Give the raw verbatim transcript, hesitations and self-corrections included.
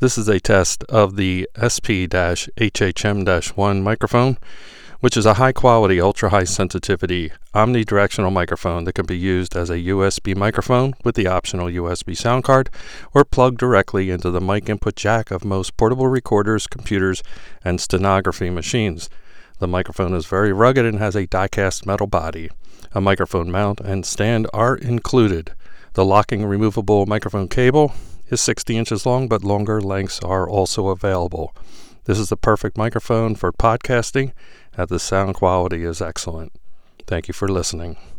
This is a test of the S P H H M one microphone, which is a high-quality, ultra-high sensitivity omnidirectional microphone that can be used as a U S B microphone with the optional U S B sound card, or plugged directly into the mic input jack of most portable recorders, computers, and stenography machines. The microphone is very rugged and has a die-cast metal body. A microphone mount and stand are included. The locking removable microphone cable is sixty inches long, but longer lengths are also available. This is the perfect microphone for podcasting, and the sound quality is excellent. Thank you for listening.